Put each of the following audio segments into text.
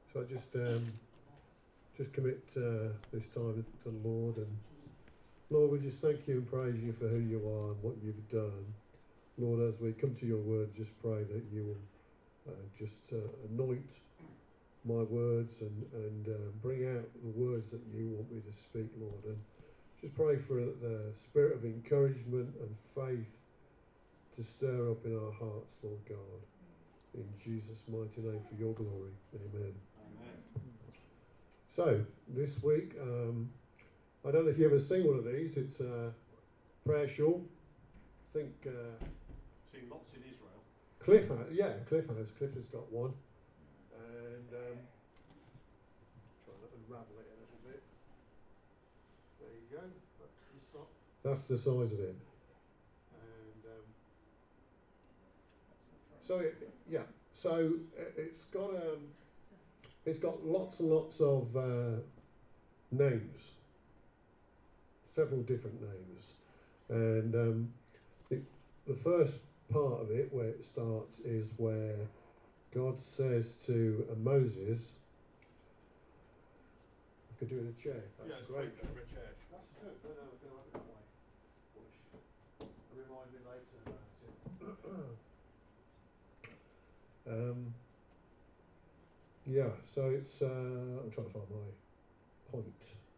So I just commit this time to the Lord, and Lord, we just thank you and praise you for who you are and what you've done. Lord, as we come to your word, just pray that you will just anoint my words and bring out the words that you want me to speak, Lord. And just pray for the spirit of encouragement and faith to stir up in our hearts, Lord God. In Jesus' mighty name, for your glory. Amen. Amen. So, this week, I don't know if you've ever seen one of these. It's a prayer shawl. I think Seen lots in Israel. Cliff has. Cliff has got one. And trying to unravel it a little bit. There you go. That's the size of it. And so it's got lots and lots of names, several different names, and the first part of it, where it starts, is where God says to Moses, I could do it in a chair. That's it's great. for a chair. That's good. No, we're going to have it that way. Remind me later about it. So it's, I'm trying to find my point.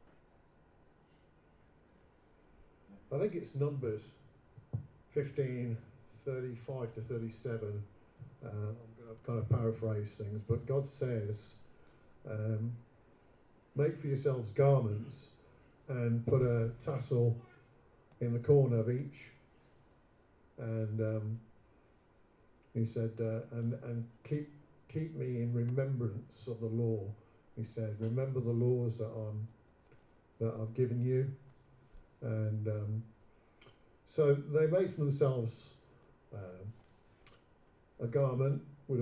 I think it's Numbers 15, 35 to 37. I'm going to kind of paraphrase things, but God says, make for yourselves garments and put a tassel in the corner of each. And he said, and keep me in remembrance of the law. He said, remember the laws that I've given you. And so they made for themselves a garment with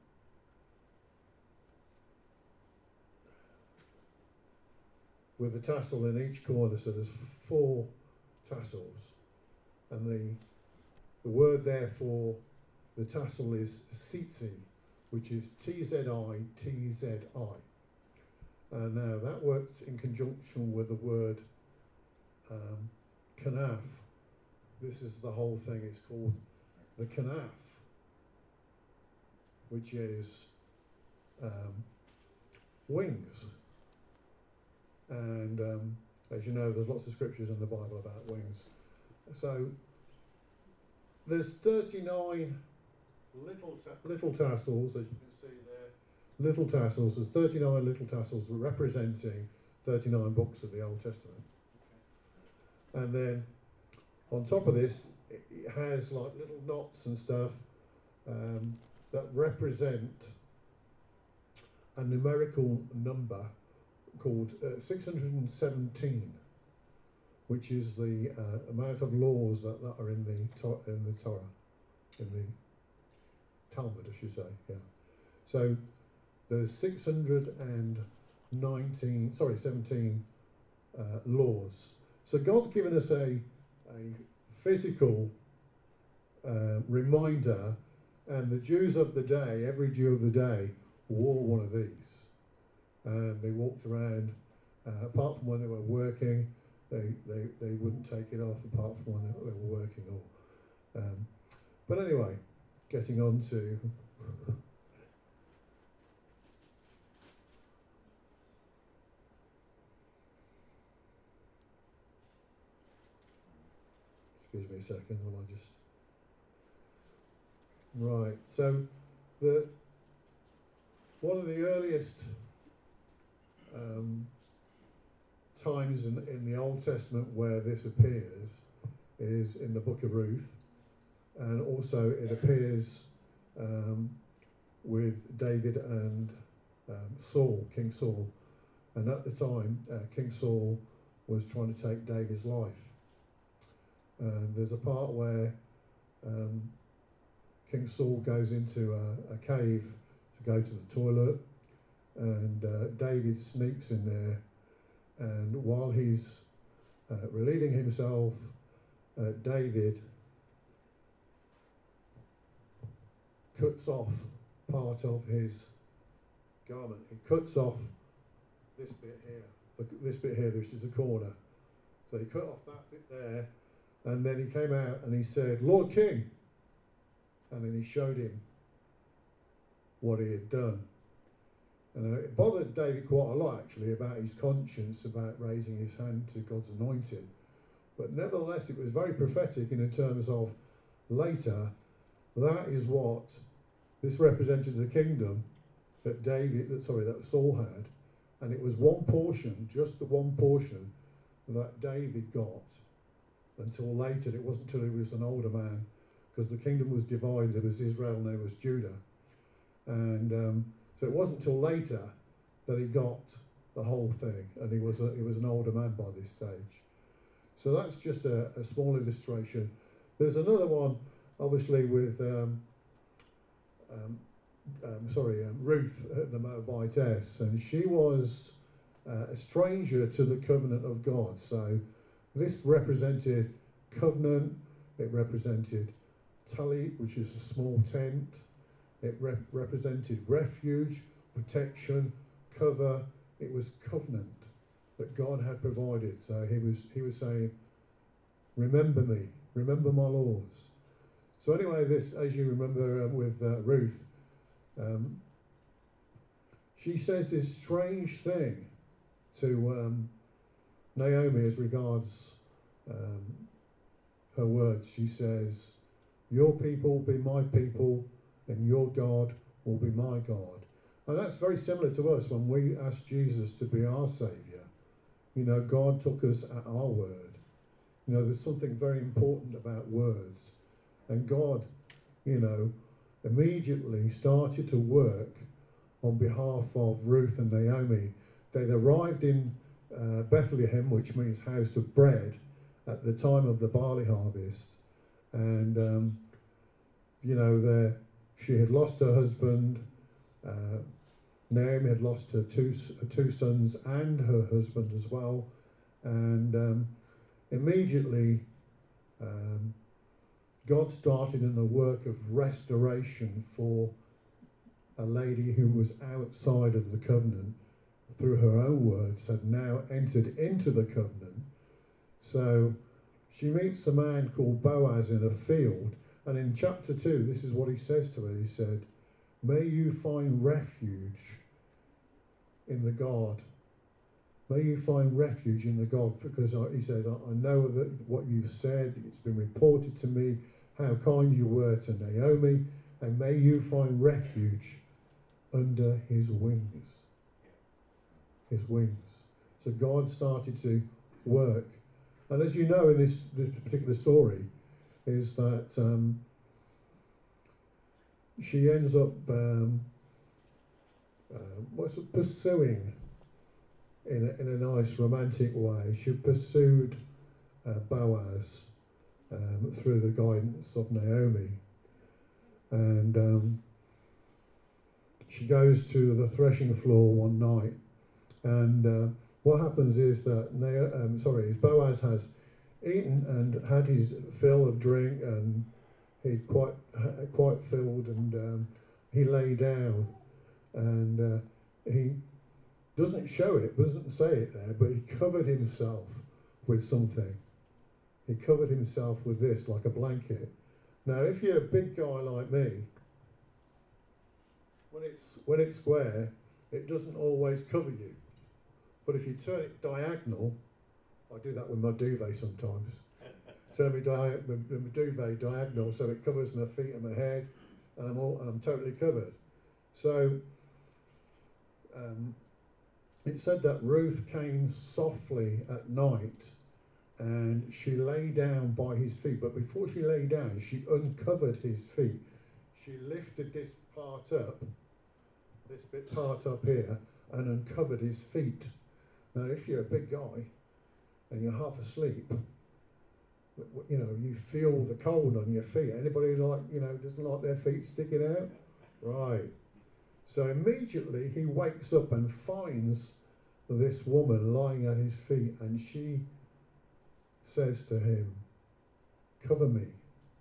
a tassel in each corner. So there's 4 tassels, and the word there for the tassel is tzitzi, which is T-Z-I, T-Z-I. And now that works in conjunction with the word kanaf. This is the whole thing. It's called the kanaf, which is wings. And as you know, there's lots of scriptures in the Bible about wings. So there's 39 little tassels, as you can see there. Little tassels. There's 39 little tassels representing 39 books of the Old Testament. And then on top of this, it has like little knots and stuff that represent a numerical number called 617, which is the amount of laws that are in the Torah, in the Talmud, I should say. Yeah. So there's 17 laws. So God's given us a physical reminder, and the Jews of the day, every Jew of the day, wore one of these. And they walked around, apart from when they were working, they wouldn't take it off, apart from when they were working. But anyway, getting on to... Excuse me a second while I just... Right, so one of the earliest times in the Old Testament where this appears is in the book of Ruth, and also it appears with David and Saul, King Saul, and at the time King Saul was trying to take David's life. And there's a part where King Saul goes into a cave to go to the toilet, and David sneaks in there, and while he's relieving himself, David cuts off part of his garment. He cuts off this bit here, this bit here, which is the corner. So he cut off that bit there, and then he came out and he said, "Lord King," and then he showed him what he had done. And it bothered David quite a lot, actually, about his conscience, about raising his hand to God's anointing. But nevertheless, it was very prophetic in terms of later, that is what this represented the kingdom that that Saul had, and it was one portion, just the one portion that David got until later. It wasn't until he was an older man, because the kingdom was divided. There was Israel and there was Judah, and so it wasn't until later that he got the whole thing, and he was an older man by this stage. So that's just a small illustration. There's another one, obviously, with Ruth the Moabitess, and she was a stranger to the covenant of God. So this represented covenant. It represented talit, which is a small tent. It represented refuge, protection, cover. It was covenant that God had provided. So he was saying, "Remember me, remember my laws." So anyway, this, as you remember with Ruth, she says this strange thing to Naomi as regards her words. She says, "Your people will be my people, and your God will be my God." And that's very similar to us when we ask Jesus to be our Saviour. You know, God took us at our word. You know, there's something very important about words. And God, you know, immediately started to work on behalf of Ruth and Naomi. They'd arrived in Bethlehem, which means house of bread, at the time of the barley harvest. And, you know, she had lost her husband. Naomi had lost her two sons and her husband as well. And immediately, God started in the work of restoration for a lady who was outside of the covenant, through her own words, had now entered into the covenant. So she meets a man called Boaz in a field, and in chapter 2, this is what he says to her. He said, "May you find refuge in the God. May you find refuge in the God," because he said, I know that what you've said, it's been reported to me, how kind you were to Naomi, and may you find refuge under his wings. His wings. So God started to work. And as you know in this particular story, is that she ends up pursuing in a nice romantic way. She pursued Boaz through the guidance of Naomi, and she goes to the threshing floor one night, and what happens is that Boaz has eaten and had his fill of drink, and he's quite filled, and he lay down, and he doesn't show it, doesn't say it there, but he covered himself with something. He covered himself with this, like a blanket. Now, if you're a big guy like me, when it's square, it doesn't always cover you. But if you turn it diagonal, I do that with my duvet sometimes. Turn my duvet diagonal so it covers my feet and my head, and I'm totally covered. So it said that Ruth came softly at night, and she lay down by his feet. But before she lay down, she uncovered his feet. She lifted this part up here, and uncovered his feet. Now, if you're a big guy and you're half asleep, you know, you feel the cold on your feet. Anybody doesn't like their feet sticking out? Right. So immediately he wakes up and finds this woman lying at his feet, and she says to him, "Cover me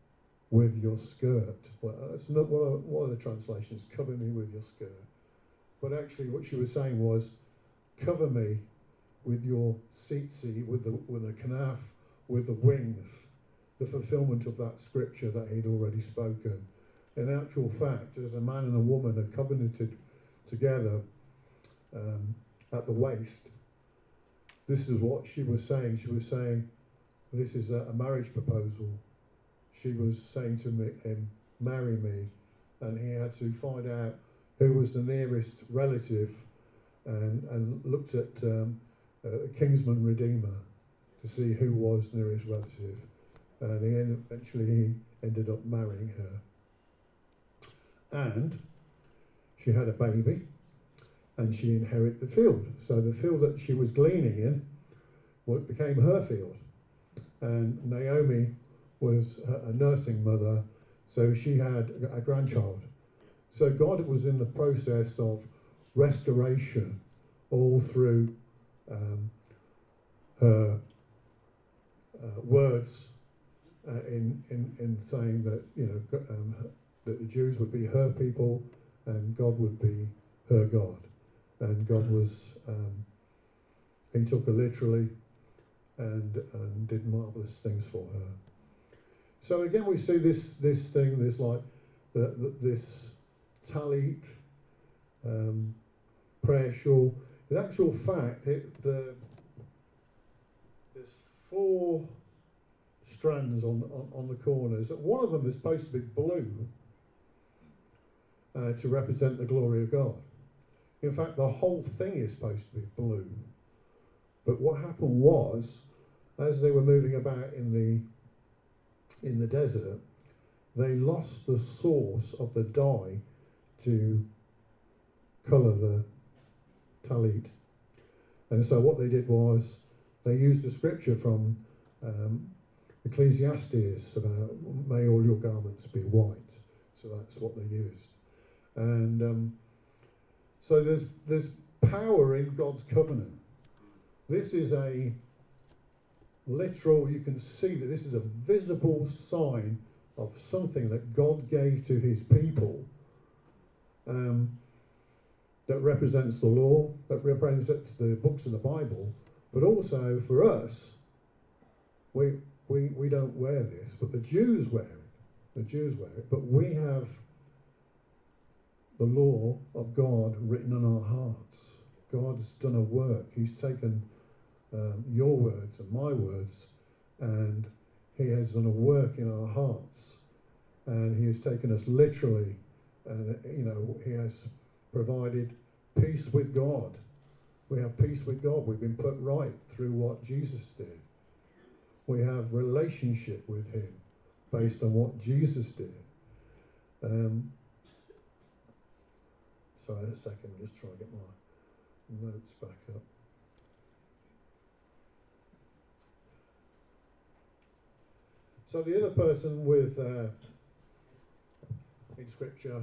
with your skirt." Well, that's not one of the translations, "Cover me with your skirt." but actually what she was saying was, cover me with your tsitsi, with the kanaf, with the wings, the fulfillment of that scripture that he'd already spoken. In actual fact, as a man and a woman are covenanted together at the waist, this is what she was saying. She was saying, this is a marriage proposal. She was saying to him, marry me. And he had to find out who was the nearest relative and looked at kinsman redeemer to see who was nearest relative. And eventually he ended up marrying her. And she had a baby, and she inherited the field. So the field that she was gleaning in became her field. And Naomi was a nursing mother, so she had a grandchild. So God was in the process of restoration all through her words in saying that, that the Jews would be her people and God would be her God. And God was, he took her literally and did marvellous things for her. So again, we see this thing, this like this talit, prayer shawl. In actual fact, there's 4 strands on the corners. One of them is supposed to be blue to represent the glory of God. In fact, the whole thing is supposed to be blue. But what happened was, as they were moving about in the desert, they lost the source of the dye to colour the talit. And so what they did was they used a scripture from Ecclesiastes about, may all your garments be white. So that's what they used. And so there's power in God's covenant. This is a literal, you can see that this is a visible sign of something that God gave to his people, that represents the law, that represents the books of the Bible, but also for us, we don't wear this, but the Jews wear it. The Jews wear it, but we have the law of God written on our hearts. God's done a work. He's taken your words and my words, and he has done a work in our hearts, and he has taken us literally, and he has provided peace with God. We have peace with God. We've been put right through what Jesus did. We have relationship with him based on what Jesus did. Sorry a second, I'm just trying to get my notes back up. So the other person with in scripture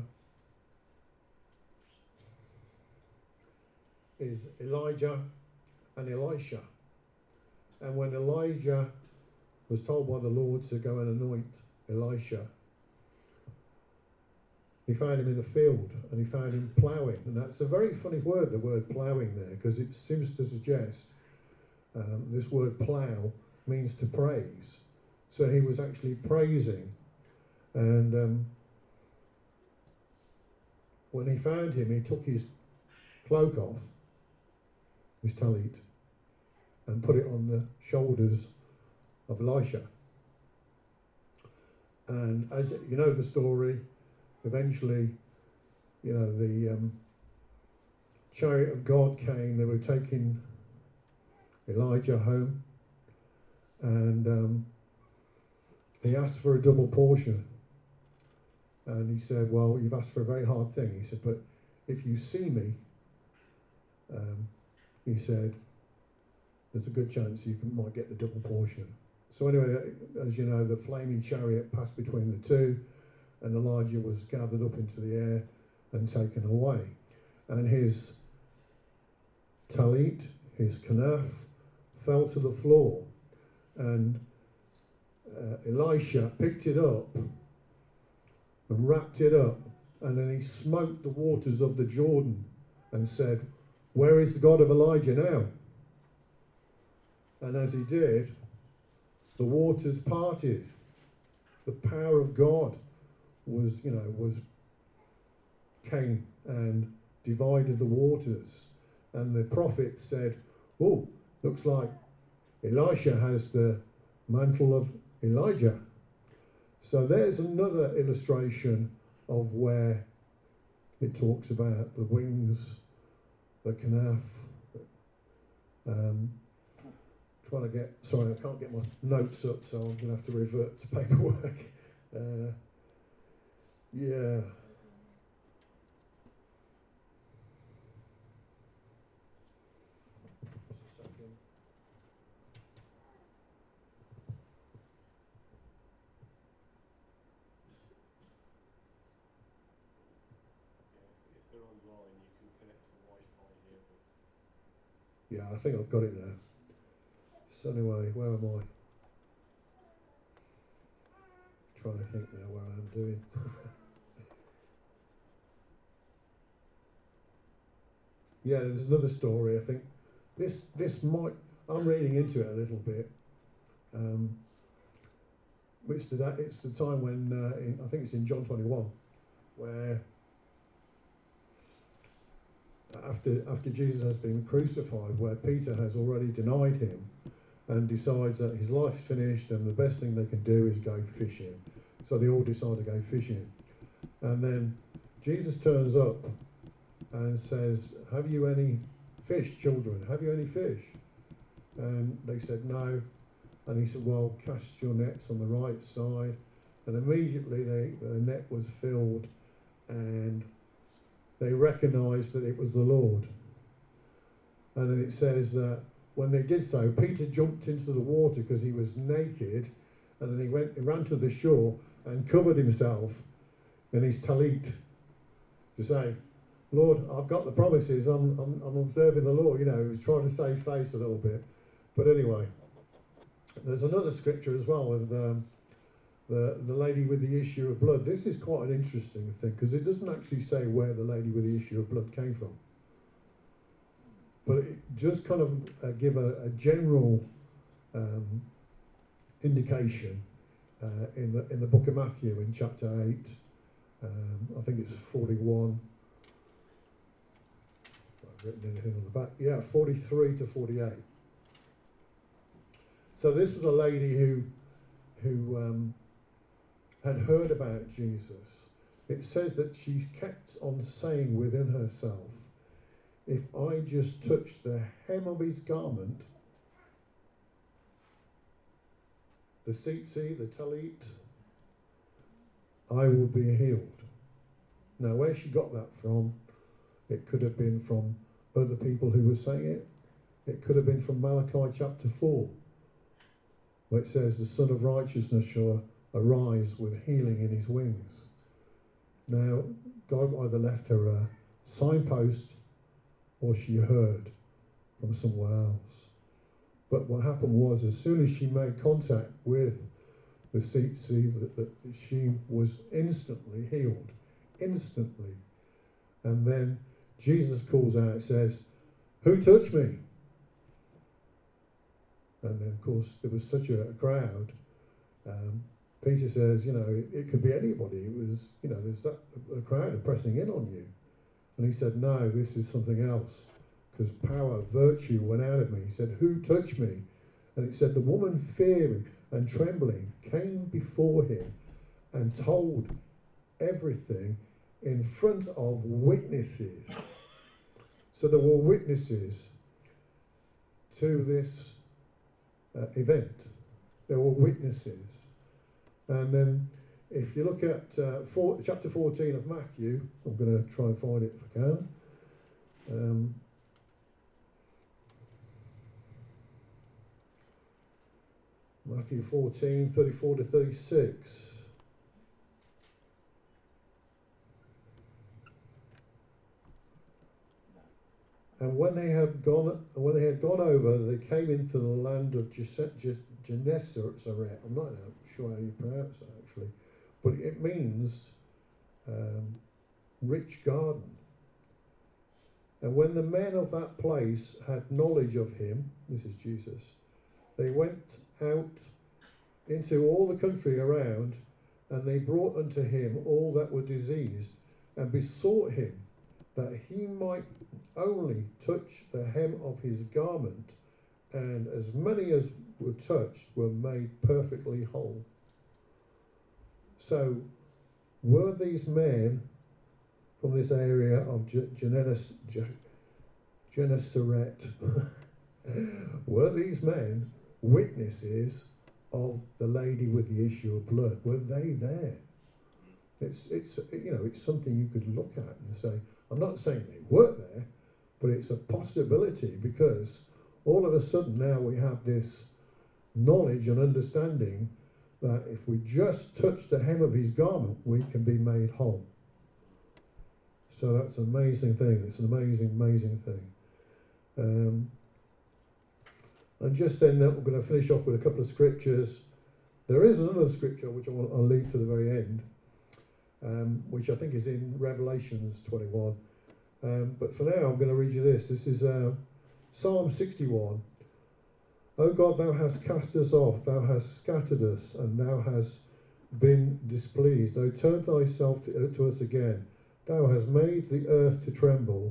is Elijah and Elisha. And when Elijah was told by the Lord to go and anoint Elisha, he found him in a field, and he found him ploughing. And that's a very funny word, the word ploughing there, because it seems to suggest this word plough means to praise. So he was actually praising. And when he found him, he took his cloak off, his talit, and put it on the shoulders of Elisha. And as you know the story, eventually, the chariot of God came. They were taking Elijah home, and he asked for a double portion. And he said, well, you've asked for a very hard thing. He said, but if you see me, he said, there's a good chance you might get the double portion. So anyway, as you know, the flaming chariot passed between the two, and Elijah was gathered up into the air and taken away. And his talit, his kanaf, fell to the floor. And Elisha picked it up and wrapped it up, and then he smote the waters of the Jordan and said, "Where is the God of Elijah now?" And as he did, the waters parted. The power of God came and divided the waters. And the prophet said, "Oh, looks like Elisha has the mantle of Elijah." So there's another illustration of where it talks about the wings, the kanaf. Sorry, I can't get my notes up, so I'm going to have to revert to paperwork. Yeah. Just a second. If they're online, you can connect to the Wi-Fi here. Yeah, I think I've got it now. So anyway, where am I? Trying to think now where I'm doing. Yeah, there's another story. I think this might. I'm reading into it a little bit. It's the time when I think it's in John 21, where after Jesus has been crucified, where Peter has already denied him and decides that his life's finished and the best thing they can do is go fishing. So they all decide to go fishing. And then Jesus turns up and says, "Have you any fish, children? Have you any fish?" And they said, "No." And he said, "Well, cast your nets on the right side." And immediately the net was filled and they recognised that it was the Lord. And then it says that when they did so, Peter jumped into the water because he was naked, and then he ran to the shore and covered himself in his talit to say, "Lord, I've got the promises, I'm observing the law." He was trying to save face a little bit. But anyway, there's another scripture as well with the lady with the issue of blood. This is quite an interesting thing because it doesn't actually say where the lady with the issue of blood came from. But it just kind of give a general indication in the book of Matthew in chapter 8. I think it's 41. I've written anything on the back. Yeah, 43 to 48. So this was a lady who had heard about Jesus. It says that she kept on saying within herself, "If I just touch the hem of his garment," the tzitzi, the talit, "I will be healed." Now, where she got that from, it could have been from other people who were saying it. It could have been from Malachi chapter 4, where it says, "The Son of Righteousness shall arise with healing in his wings." Now, God either left her a signpost or she heard from somewhere else. But what happened was, as soon as she made contact with the tzitzi, she was instantly healed. Instantly. And then Jesus calls out, says, "Who touched me?" And then, of course, there was such a crowd. Peter says, it could be anybody. It was, there's a crowd are pressing in on you. And he said, "No, this is something else, because power, virtue went out of me." He said, "Who touched me?" And it said, the woman, fearing and trembling, came before him and told everything in front of witnesses. So there were witnesses to this event. There were witnesses. And then if you look at chapter 14 of Matthew, I'm going to try and find it if I can. Matthew 14, 34 to 36. And when they had gone over, they came into the land of Gennesaret. I'm not sure how you pronounce that actually, but it means rich garden. And when the men of that place had knowledge of him, this is Jesus, they went out into all the country around, and they brought unto him all that were diseased, and besought him that he might only touch the hem of his garment, and as many as were touched were made perfectly whole. So, were these men from this area of Gennesaret, were these men witnesses of the lady with the issue of blood? Were they there? It's something you could look at and say, I'm not saying they weren't there, but it's a possibility, because all of a sudden now we have this knowledge and understanding that if we just touch the hem of his garment, we can be made whole. So that's an amazing thing. It's an amazing, amazing thing. And just then we're going to finish off with a couple of scriptures. There is another scripture which I'll leave to the very end, which I think is in Revelations 21. But for now, I'm going to read you this. This is Psalm 61. O God, thou hast cast us off, thou hast scattered us, and thou hast been displeased. O turn thyself to us again. Thou hast made the earth to tremble.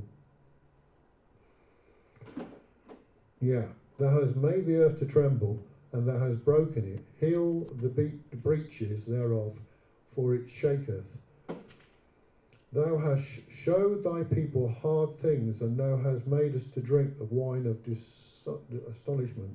Yeah, thou hast made the earth to tremble, and thou hast broken it. Heal the breaches thereof, for it shaketh. Thou hast showed thy people hard things, and thou hast made us to drink the wine of astonishment.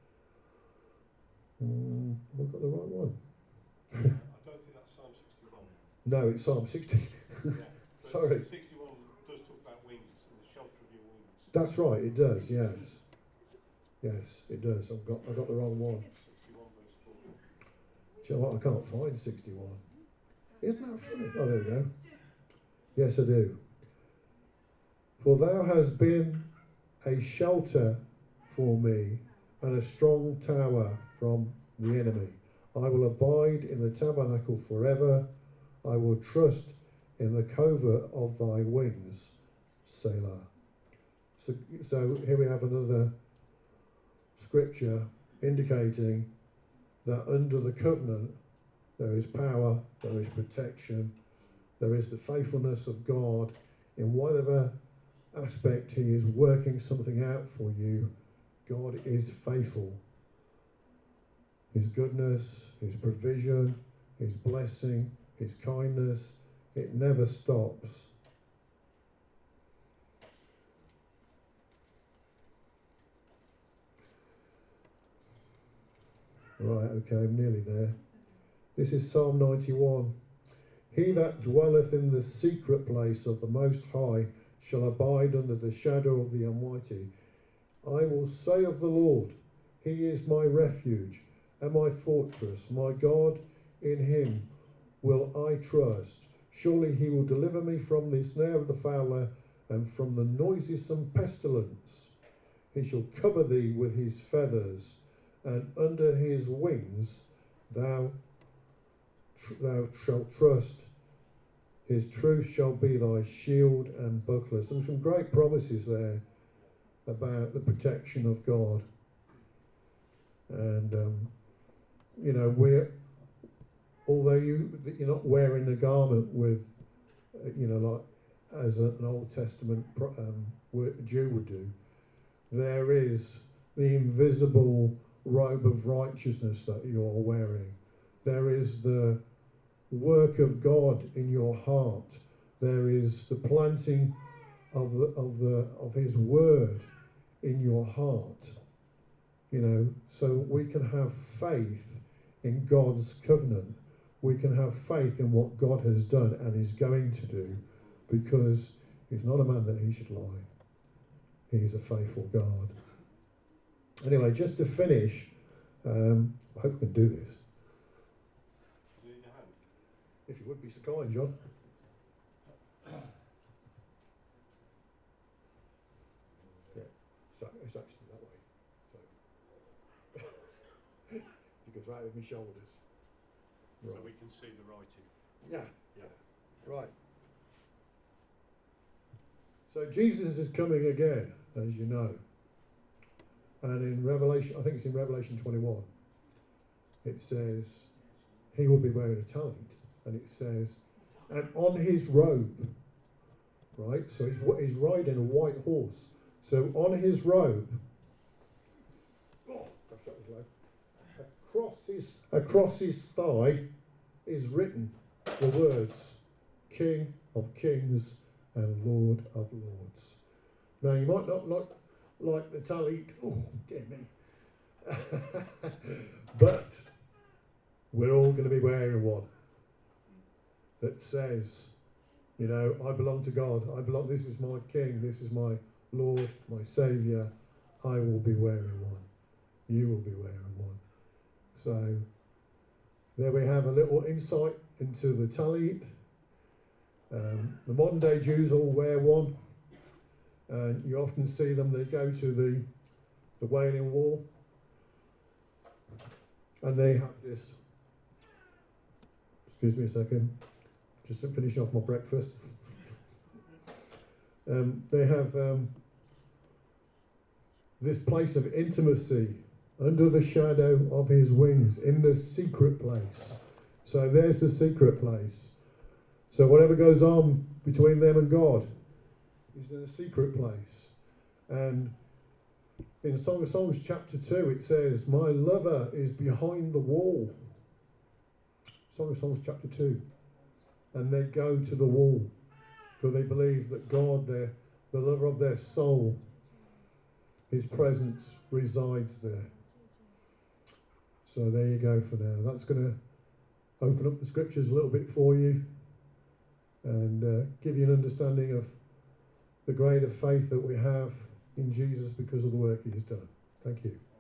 We've got the right one. I don't think that's Psalm 61. No, it's Psalm 60. Yeah, Sorry. 61 does talk about wings and the shelter of your wings. That's right, it does, yes. Yes, it does. I got the wrong one. 61 verse 4. Do you know what? I can't find 61. Isn't that funny? Oh, there we go. Yes, I do. For thou hast been a shelter for me, and a strong tower from the enemy. I will abide in the tabernacle forever. I will trust in the covert of thy wings. Selah. So here we have another scripture indicating that under the covenant there is power, there is protection, there is the faithfulness of God in whatever aspect he is working something out for you. God is faithful. His goodness, his provision, his blessing, his kindness, it never stops. Right, okay, I'm nearly there. This is Psalm 91. He that dwelleth in the secret place of the Most High shall abide under the shadow of the Almighty. I will say of the Lord, he is my refuge and my fortress, my God, in him will I trust. Surely he will deliver me from the snare of the fowler and from the noisome pestilence. He shall cover thee with his feathers, and under his wings thou shalt trust. His truth shall be thy shield and buckler. So some great promises there about the protection of God. And although you're not wearing the garment with like as an Old Testament Jew would do, there is the invisible robe of righteousness that you're wearing. There is the work of God in your heart. There is the planting of his word in your heart. So we can have faith in God's covenant. We can have faith in what God has done and is going to do, because he's not a man that he should lie. He is a faithful God. Anyway, just to finish, I hope we can do this. Do you need a hand? If you would be so kind, John. Yeah, so it's actually that way. So you can throw it with my shoulders. Right. So we can see the writing. Yeah. Yeah. Right. So Jesus is coming again, as you know. And in Revelation, I think it's in Revelation 21, it says he will be wearing a tallit, and it says, and on his robe, right? So he's riding a white horse. So on his robe, across his thigh is written the words, King of Kings and Lord of Lords. Now you might not like the tallit, oh dear me, but we're all going to be wearing one that says, you know, I belong to God, this is my King, this is my Lord, my Saviour, I will be wearing one, you will be wearing one. So there we have a little insight into the tallit. The modern day Jews all wear one, and you often see them, they go to the Wailing Wall, and they have this, excuse me a second, just to finish off my breakfast. They have this place of intimacy under the shadow of his wings, in the secret place. So there's the secret place. So whatever goes on between them and God is in a secret place. And in Song of Songs chapter 2 it says, my lover is behind the wall. Song of Songs chapter 2. And they go to the wall, for they believe that God, the lover of their soul, his presence resides there. So there you go for now. That's going to open up the scriptures a little bit for you and give you an understanding of the grade of faith that we have in Jesus because of the work he has done. Thank you.